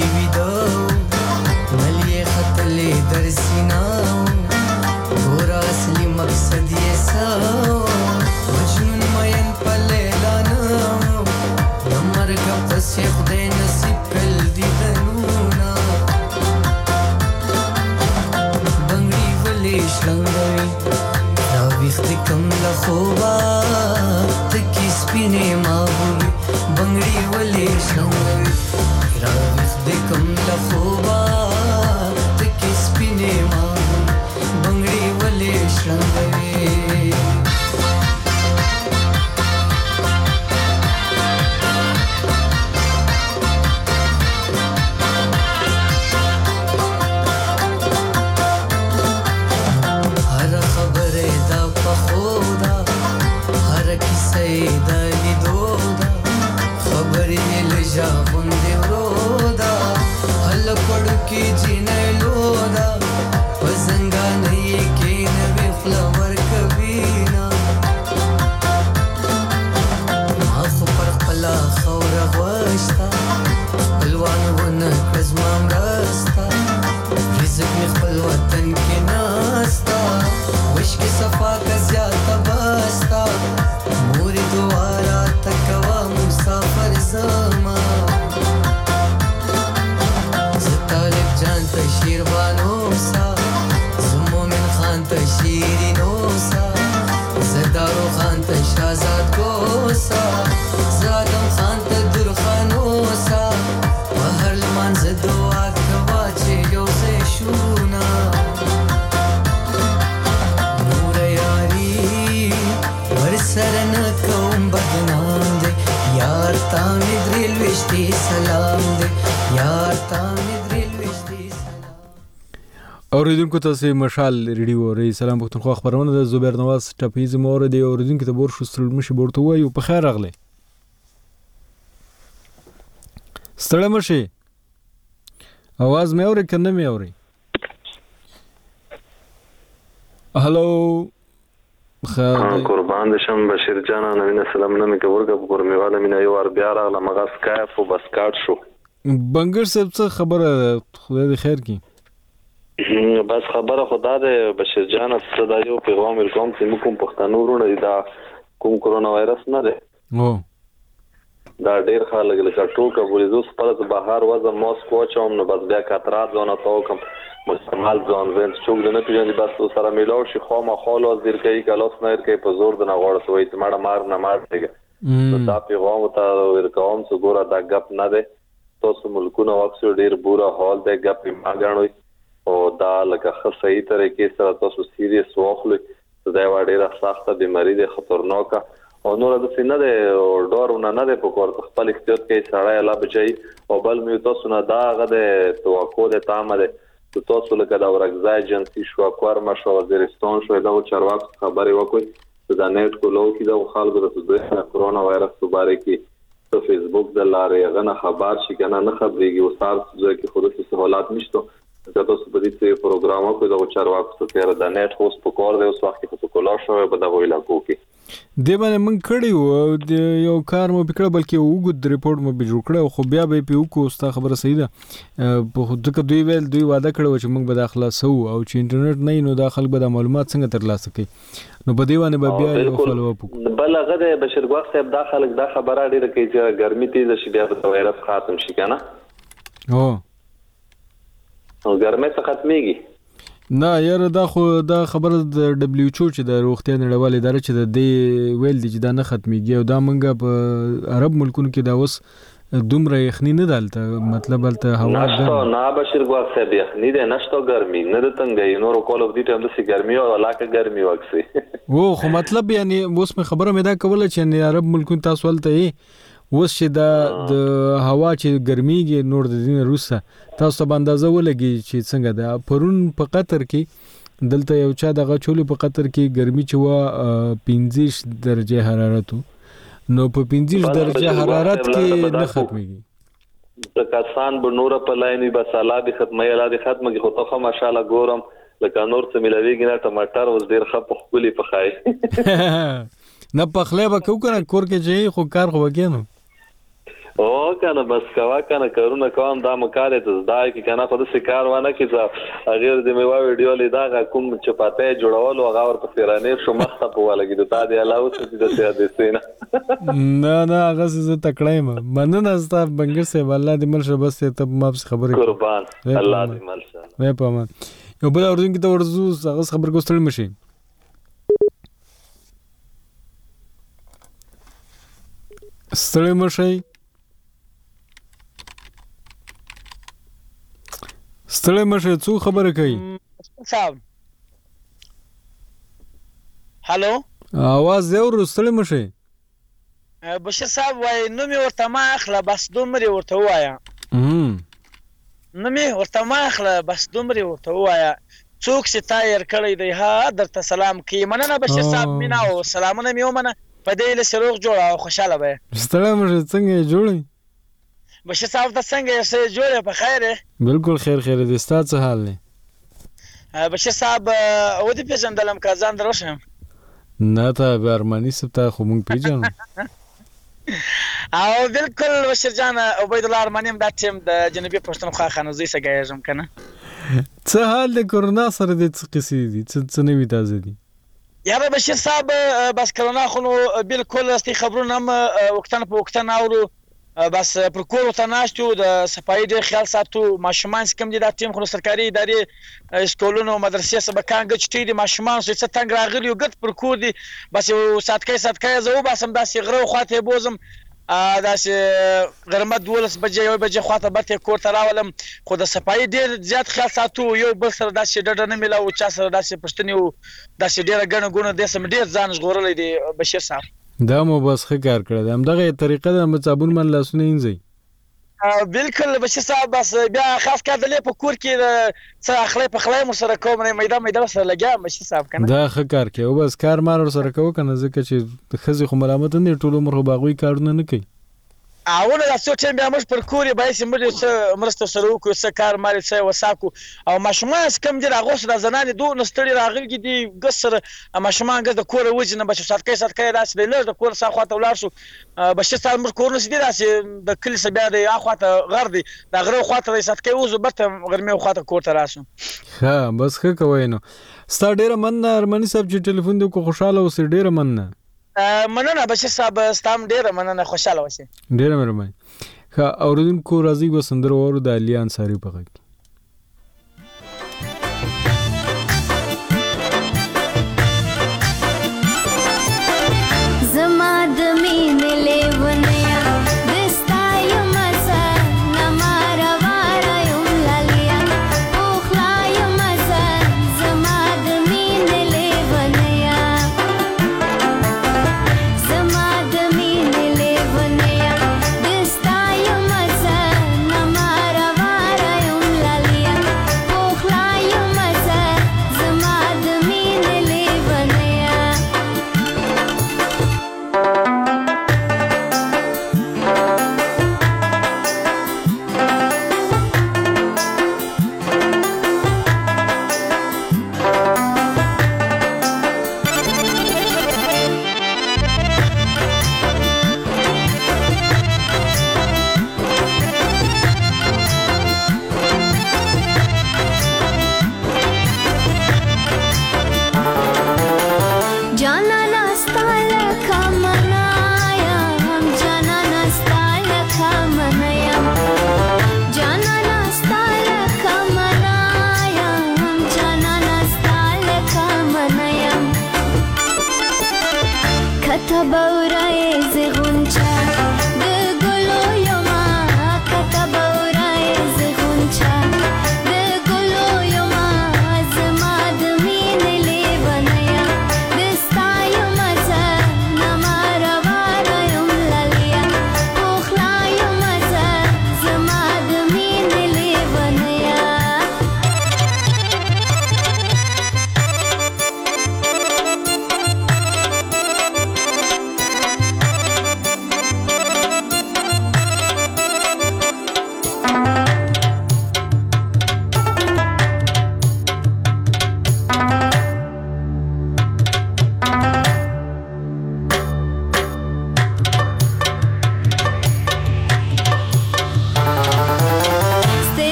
ویده نلیه خطلې در سینا ګوره اصلي مقصد یې څه مجنون مین په لیلا نه د مرګ پسې خدای نصیب کړل دیدنونه بنګړي ولې شلنګوي راویښتې کم له خوبه تکې سپینې ماغوي بنګړي ولې شلنګوي راویښتې کم له خوبه تکې سپینې ماغوي بنګړي ولې شلنګوي اوریدونکو تاسو مشال ریډیو ری سلام پښتونخوا خبرونه د زبیر نواز ټاپیز مور دی اوریدونکو ته بور شو ستړمشي ورته وایو په خیر راغله ستړمشي आवाज مې اوري کنه مې اوري هالو قربان شم بشیر جان نوین سلام نه مې ورګه ګورمېواله مې یو ور بیا راغله مغه سکایپ او بس کارت شو بنګر صاحب څه خبره خدای دې خیر کی بس خبره خدا دې بشیر جان صدا یو پیغام ورکوم چې موږ کوم پښتنو ورونه دا کوم کرونا وایرس نه ده دا ډیر خلک لکه ټوکه بولې زوس پر بهر وځم ماسک واچوم نو بس بیا کاترات ځونه تاوکم مستعمل ځان وینځ چوک نه پیژنې بس سره میلاو شي خو ما خالو زیر کوي کلاس نه کوي په زور د نه غوړ سوې ته مار نه مارته دا پیغام ته ورکوم چې ګوره دا غپ نه ده تاسو ملکونه واکسو ډیر بورا حال ده غپ ما غاڼوي او دا لکه صحیح طریقې سره تاسو سیریس واخلئ دا یو ډیره سخته بیماری ده خطرناکه او نور د سینه ده ډور نه ده په کور خپل اختیار کې سړی الله بچي او بل مې تاسو نه دا غده توقع ده تامه ده تاسو لکه دا ورګزای جنسي شو کورما شو وزیرستان شو دا چارواک خبري وکړي دا نیټ کولو کې دا خلکو د کرونا وایرس مبارک کې په فیسبوک د لارې غنه خبر شي کنه نه خبريږي او سار چې خودي سہولات نشته دا تاسو په دې پروګرام کې دا چارواک څخه دا نیټ هوس په کور دی اوس وخت کې په کولا شو په دغه علاقو کې د باندې من کړیو یو کار مو پکړه بلکې وګد ریپورت مو به جوړ کړو خو بیا به په وکړو ستا خبره صحیح ده په خود کې دوی وعده کړو چې موږ به داخله سو او چې انټرنیټ نه نو داخل به د معلومات څنګه ترلاسه کوي نو په دې باندې به بیا یو فالو اپ بل هغه د بشرګوخ صاحب داخله دا خبره ډیره کوي چې ګرمي تیز شي بیا د وایرس ختم شي کنه او ګرمه څه ختميږي نه یاره دا خو دا خبره د دبليو ایچ او چې د روغتیا نړیوالې ادارې چې د ویل دي چې دا نه ختميږي او دا منګه په عرب ملکونو کې دا اوس دومره یخني نه دالته مطلب الته هوا ګرم نه بشیر ګواه صاحب یخني ده نشته ګرمي نه د تنګي نور کول اف دي ټیم د سي ګرمي او علاقه ګرمي وکسي او خو مطلب یعنی اوس مې خبره مې دا کوله چې عرب ملکونو تاسو ولته اوس چې دا د هوا چې ګرميږي نور د دین روسه تاسو په اندازه ولګي چې څنګه دا پرون په قطر کې دلته یو چا دغه چولې په قطر کې ګرمي چې وا 15 درجه حرارت نو په 15 درجه حرارت کې نه ختميږي د کسان به نور په لاینې بس الله به ختمه اله دي ختمه کې خو ته ماشاءالله ګورم لکه نور څه ملويږي نه ټماټر اوس ډیر خپ خولي په خای نه پخله به کو کنه کور کې چې خو کار خو وکینو او کنه بس کوا کنه کارونه کوم دا مکارې ته زدای کی کنه خو د سکار ونه کی ځا غیر د میوا ویډیو لیدا کوم چپاته جوړول او غاور په پیرانې شو مخته په ولګي د تا دی علاوه څه د سیاده سینا نه هغه څه تکړایم مننه استا بنګر سه والله دې مل شبس ته ما خبرې قربان الله دې مل شه وې پامان یو بل اردن کې ته ورزو هغه خبر کوستل مشي ستړی مشي ستړی مشه څو خبره کوي صاحب هالو आवाज یې ورستړی مشه بشیر صاحب وای نو می ورته ما اخله بس دومره ورته وایا نو می ورته ما اخله بس دومره ورته وایا څوک چې تایر کړی دی ها درته سلام کی مننه بشیر صاحب مینا او سلامونه میومنه په دې له سروغ جوړه او خوشاله به ستړی مشه څنګه جوړی بشیر صاحب ته څنګه یې جوړه په خیر بالکل خیر دې ستاسو څه حال دی بشیر صاحب او دې پیژندلم کازان دروشم نه ته ارمانی سپتا خو مونږ پیژنو او بالکل بشیر جان عبید الله ارمانی هم د ټیم د جنوبي پښتونخوا خانوزي سګایږم کنه څه حال د کورونا سره د څه قصې دي څه نوې تازه دي یاره بشیر صاحب بس کرونا خو بالکل استي خبرونه هم وختن په وختن اورو بس پر کور ته ناشتو د صفایي د خیال ساتو ماشومان کم دي د ټیم خو سرکاري ادارې سکولونو مدرسې سبقان غچټي دي ماشومان څه څنګه راغلي یو ګټ پر کور دي بس یو ساتکای زو باسم داسې غرو خواته بوزم داسې غرمه 12 بجې یو بجې خواته برته کور ته راولم خو د صفایي ډیر زیات خیال ساتو یو بل سره داسې ډډه نه ملاو چا سره داسې پښتني داسې ډیره غنګونه د سم ډیر ځان ژغورلې دي بشیر صاحب دا مو بس ښه کار کړی دی همدغه طریقه د صابون من لاسونه وینځئ بالکل بشیر صاحب بس بیا خاص کار د لې په کور کې څه اخلي په خلای مو سره کوم نه میدا سره لګیا بشیر صاحب کنه دا ښه کار کوي او بس کار مار سره کوو کنه ځکه چې خزي خو ملامت نه ټول عمر خو باغوي کارونه نه کوي اونه د څو ټیم بیا موږ پر کوري به سیمه څه مرسته سره وکړو څه کار ماري څه وساکو او ماشومان کم دي راغوس د زنانې دوه نستړي راغلي دي ګسر ماشومان ګز د کور وځنه بچو ساتکای راس دی لږ د کور ساخواته ولاړ شو بشیر صاحب موږ کور نس دي راس د کلی سبیا د اخواته غر دي د غره خواته ساتکای وځو برته غرمه خواته کور ته راسو ها بس ښه کوي نو ستا ډیره مننه ارمانی صاحب چې ټلیفون دی کو خوشاله اوسې ډیره مننه مننه بشیر صاحب ستام ډیره مننه خوشاله اوسې ډیره مهرباني ښه اوریدونکو راځي به سندره وورو د علي انصاري په غږ زما د مینې لیونیا دستا یم زه نما روانه یم لالیا پوخلا یم زه زما د مینې لیونیا زما د مینې لیونیا دستا یم زه نما روانه یم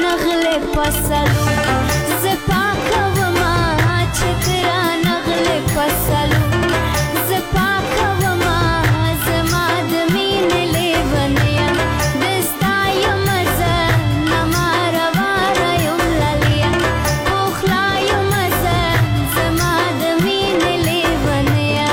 نغله پسلو زپاکه وما چترا نغله پسلو زپاکه وما زما د مینې لیونیا دستا یم زه نما روانه یم لالیا پوخلا یم زه زما د مینې لیونیا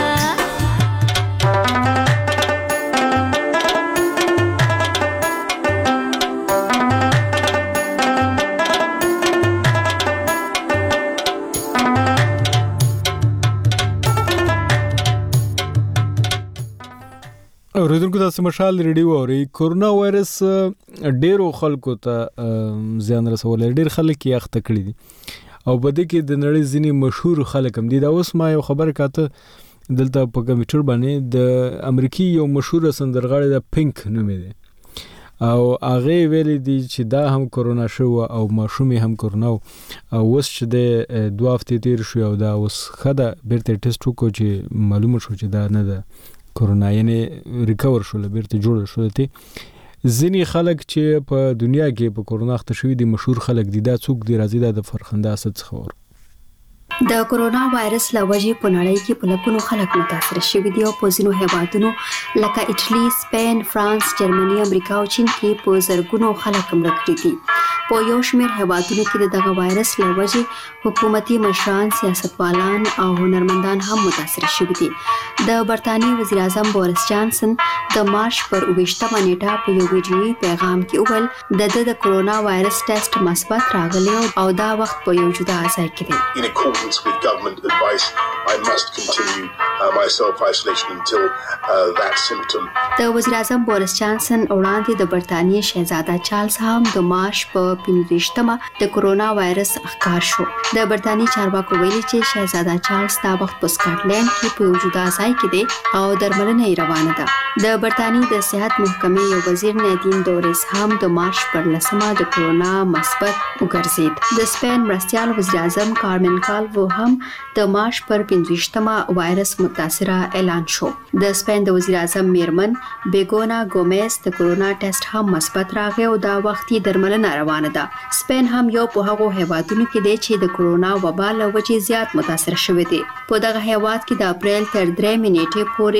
اوریدونکو تاسو مشال ریډیو اوري کورونا وایرس ډیرو خلکو ته زیان رسولای ډیر خلک یې اخته کړی دي او بده کې د نړۍ ځینی مشهور خلک هم دي دا اوس ما یو خبر کاته دلته په کمپیوټر باندې د امریکای یو مشهور سندرغاړی د پینک نوم دی او هغه ویل دي چې دا هم کورونا شو او ماشومې هم کورونا او اوس چې د 2 هفته تیر شو او دا اوس خده بیرته ټیسټ وکړو چې معلومه شو چې دا نه ده کورونا یعنی ریکور شول بیرته جوړ شول ته ځینی خلک چې په دنیا کې په کورونا اخته شوی دي مشهور خلک دي دا څوک دی راځي د فرخنده اسد خبر د کورونا وایرس له وجې په نړۍ کې په لکونو خلک متاثر شوي دي او په ځینو هیوادونو لکه ایټالي، سپین، فرانس، جرمني، امریکا او چین کې په زرګونو خلک مړه کړي دي. په یو شمېر هیوادونو کې دغه وایرس له وجې حکومتي مشران، سیاستوالان او هنرمندان هم متاثر شوي دي. د برتانیې وزیر اعظم بوریس جانسن د مارچ پر 28مه نیټه په یو ویډیویي پیغام کې وویل د کورونا وایرس ټیسټ مثبت راغلی او دا وخت په یو جدا ځای کې دی. With government advice, I must continue my self-isolation until that symptom. د وزیر اعظم بوریس جانسن وړاندې د برتانیې شهزاده چارلز هم د مارچ په 15مه د کورونا وایرس ښکار شو. د برتانیې چارواکو ویلي چې شهزاده چارلز دا وخت په سکاټلند کې په یو جدا ځای کې دی او درملنه یې روانه ده. د برتانیې د صحت محکمې یو وزیر نادین دوریس هم د مارچ پر 10مه د کورونا مثبت وګرځید. د سپین مرستیال وزیر اعظم کارمن کالوو هم د مارچ پر 15مه وایرس متاثره اعلان شو. د سپین د وزیر اعظم میرمن بیګونا ګومیز د کورونا ټیسټ هم مثبت راغی او دا وخت یې درملنه روانه ده. سپین هم یو په هغو هیوادونو کې دی چې د کورونا وبا له وجې زیات متاثر شوی دی. په دغه هیواد کې د اپریل تر 3 نیټې پورې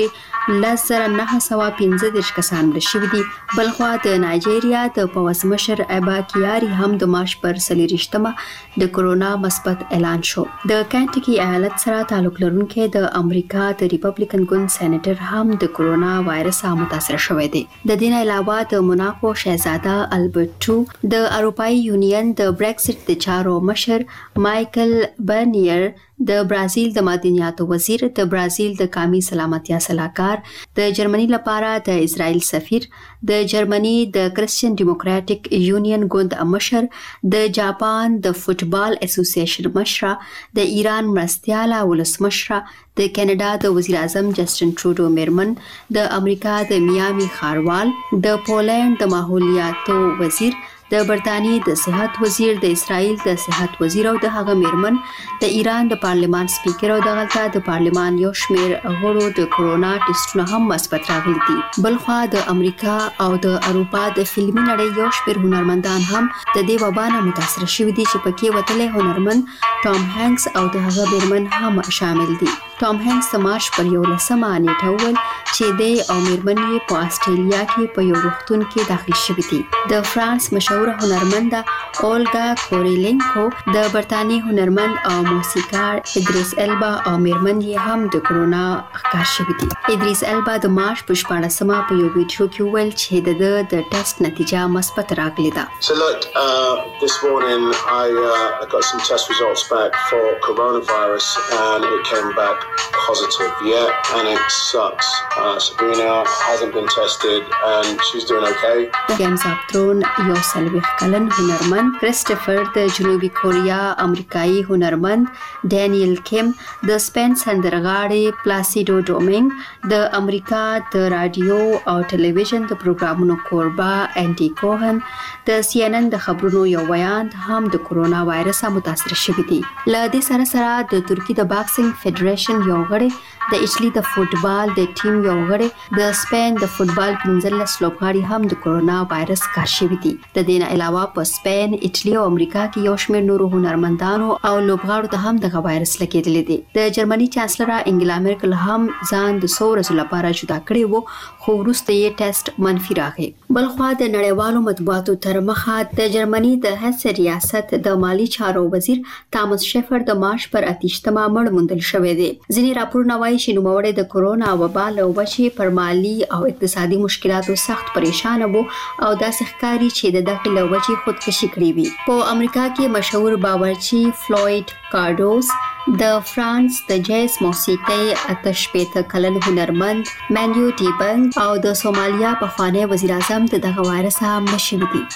10,915 کسان مړه شوي دي. بلخوا د نایجیریا د پوځ مشر ابا کیاري هم د مارچ پر 30مه د کورونا مثبت اعلان شو. د کینټکی ایالت سره تعلق لرونکي د امریکا د ریپبلیکن ګوند سېنیټر هم د کورونا وایرس متاثر شوی دی. د دې نه علاوه د موناکو شهزاده البرټو، د اروپایي یونین د بریکسټ د چارو مشر مایکل برنیر، د برازیل د معدنیاتو وزیر، د برازیل د قومي سلامتیا صلاحکار، د جرمني لپاره د اسرائیل سفیر، د جرمني د کرسچن ډیموکراټک یونین ګوند مشر، د جاپان د فوټبال اسوسییشن مشره، د ایران مرستیاله ولسمشره، د کینیډا د وزیر اعظم جسټن ټروډو میرمن، د امریکا د میامي ښاروال، د پولند د ماحولیاتو وزیر، د برتانیې د صحت وزیر، د اسرائیل د صحت وزیر او د هغه میرمن، د ایران د پارلمان سپیکر او دغلته د پارلمان یو شمېر غړو د کورونا ټیسټونه هم مثبت راغلي دي. بلخوا د امریکا او د اروپا د فلمي نړۍ یو شمېر هنرمندان هم د دې وبا نه متاثر شوي دي چې پکې وتلی هنرمند ټام هینکس او د هغه میرمن هم شامل دي. ټام هینکس د مارچ پر 11مه نیټه وویل چې دی او میرمن یې په آسټرالیا کې په یو روغتون کې داخل شوي دي. د فرانس مشهوره هنرمنده اولګا کوريلنکو، د برتانیې هنرمند او موسیقار ادریس البا او میرمن یې هم د کورونا ښکار شوي دي. ادریس البا د مارچ په 14مه په یو ویډیو کې وویل چې د ټیسټ نتیجه مثبت راغلې ده. So look, this morning I got some test results back for coronavirus and it came back positive. Yeah, and it sucks. Sabrina hasn't been tested and she's doing okay. Games of Thrones یو 40 کلن هنرمند، کریسټوفر د جنوبي کوریا امریکایي هنرمند، ډانیل کیم د سپین سندرغاړي، پلاسیډو ډومینګ د امریکا د رادیو او ټلویزیون د پروګرامونو کوربه، انډي کوهن د CNN د خبرونو یو ویاند هم د کورونا وایرس متاثر شوي دي. له دې سره د ترکی د باکسینګ فدریشن یو غړی، د ایټالي د فوټبال د ټیم یو غړی، د سپین د فوټبال 15 لوبغاړي هم د کورونا وایرس ښکار شوي دي. د دې دین علاوه په سپین، ایټالي او امریکا کې یو شمېر نورو هنرمندانو او لوبغاړو ته هم دغه وایرس لګېدلی دی. د جرمني چانسلر انګلا میرکل هم ځان د 100 ورځو لپاره جدا کړی و، خو وروسته یې ټیسټ منفي راغی. بلخوا د نړیوالو مطبوعاتو تر مخه د جرمني د هسه ریاست د مالی چارو وزیر تامس شفر د مارچ پر 28مه مړ موندل شوی دی. ځینې راپورونه وایي چې نوموړی د کورونا وبا له وجې پر مالي او اقتصادي مشکلاتو سخت پریشان و او داسې ښکاري چې د دغې له وجې خودکشي کړې وي. په امریکا کې مشهور باورچی فلوید کارډوس، د فرانس د جاز موسیقۍ 88 کلن هنرمند مانیو ډیبنګ او د سومالیا پخوانی وزیر اعظم د دغه وایرس هم نشوي دي.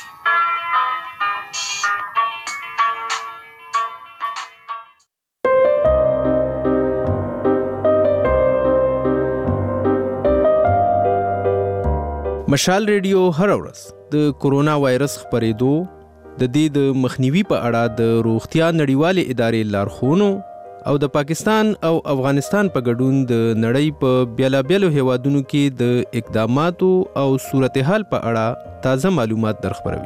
مشال ریډیو هر ورځ د کورونا وایرس خپرېدو د دې د مخنیوي په اړه د روغتیا نړیوالې ادارې لارښوونو او د پاکستان او افغانستان په ګډون د نړۍ په بیلابیلو هیوادونو کې د اقداماتو او صورتحال په اړه تازه معلومات درخبروي.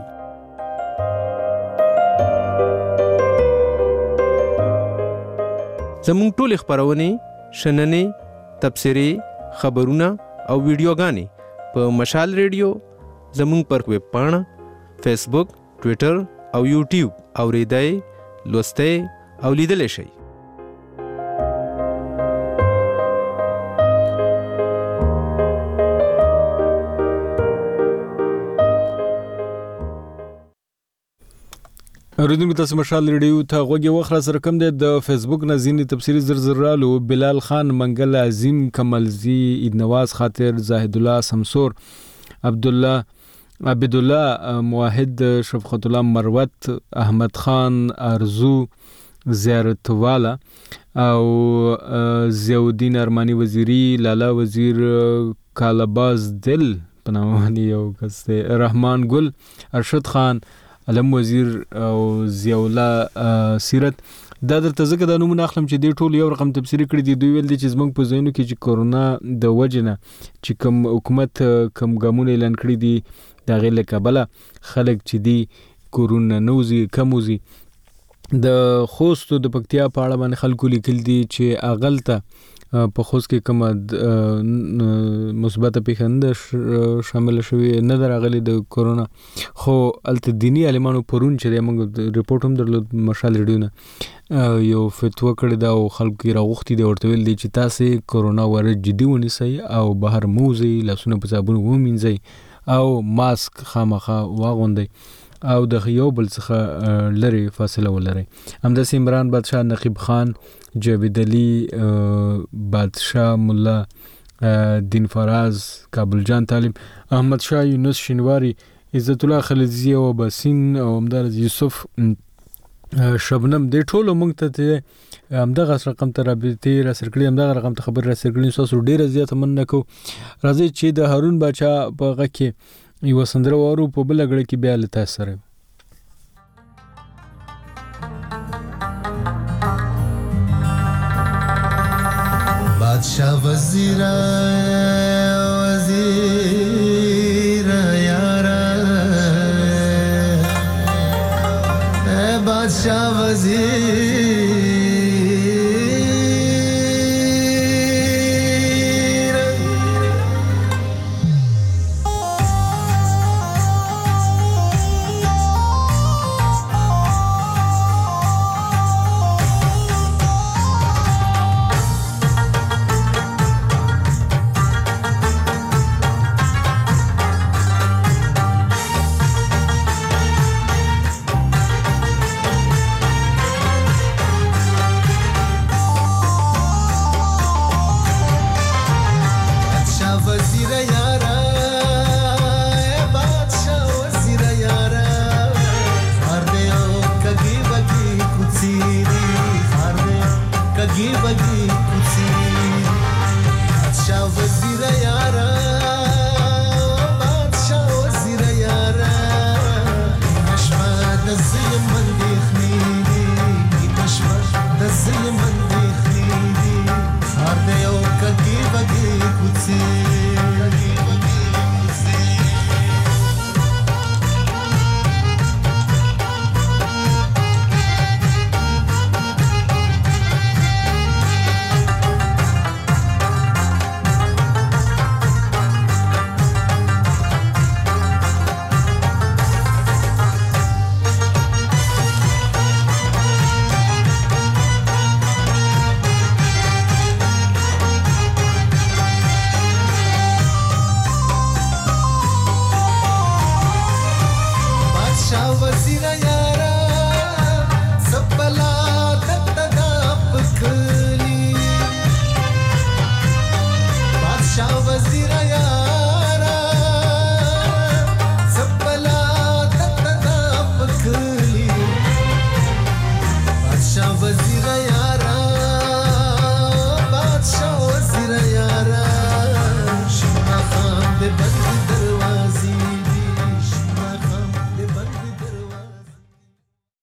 زموږ ټول خبرونه، شننې، تبصرې، خبرونه او ویډیوګانې په مشال ریډیو، زموږ پر ویب پاڼه، فیسبوک، ټویټر او یوټیوب اوریدای، لوستای او لیدلی شئ. اوریدونکو تاسو مشال ریډیو ته غوږی وخت را سره کوم دی. د فیسبوک نه ځینې تفصیلي زرزرالو بلال خان، منګل عظیم، کملزی، عید نواز خاطر، زاهد الله سمسور، عبدالله موحد، شفقت الله مروت، احمد خان، ارزو زیارت والا او زیاودین ارمانی وزیری، لالا وزیر، کالباز دل پنامانی یو کس دی، رحمان گل، ارشد خان، علم وزیر او ضیاءالله سیرت. دا درته ځکه دا نومونه اخلم چې دې ټول یو رقم تفسیری کړي دي. دوی ویل دي چې زموږ په ځایونو کې چې کورونا د وجې نه چې کوم حکومت کوم ګامونه اعلان کړي دي د هغې له کبله خلک چې دي کورونه نه وځي، کم وځي. د خوستو د پکتیا په اړه باندې خلکو لیکل دي چې هغلته په خوست کې کومه مثبته پیښه نه شامله شوې نه ده راغلې د کورونا، خو هلته دیني عالمانو پرون چې دی موږ رپورټ هم درلود مشال ریډیو نه یو فتوا کړې ده او خلکو کې راغوښتي دي، ورته ویل دي چې تاسې کورونا وایرس جدي ونیسئ او بهر مه وځئ، لاسونه په صابون ومینځئ او ماسک خامخا واغوندئ او د یو بل څخه لري فاصله ولرئ. همداسې عمران بادشاه، نقیب خان، جاوید علي، بادشاه ملا، دین فراز، کابل جان طالب، احمد شاه یونس شینواری، عزت الله خلیزی او باسین او همدارز یوسف شبنم. د ټولو موږ ته همدغه رقم ته رابطې راسر کړي، همدغه رقم ته خبر راسر کړي. تاسو ډیره زیاته مننه کوو. راځئ چې د هارون باچا په غږ کې یو سندره وارو، په بله غړه کې بیا له تاسو سره. بادشاہ وزیرا وزیرا یارا، اے بادشاہ وزیر ظلم اندېښنې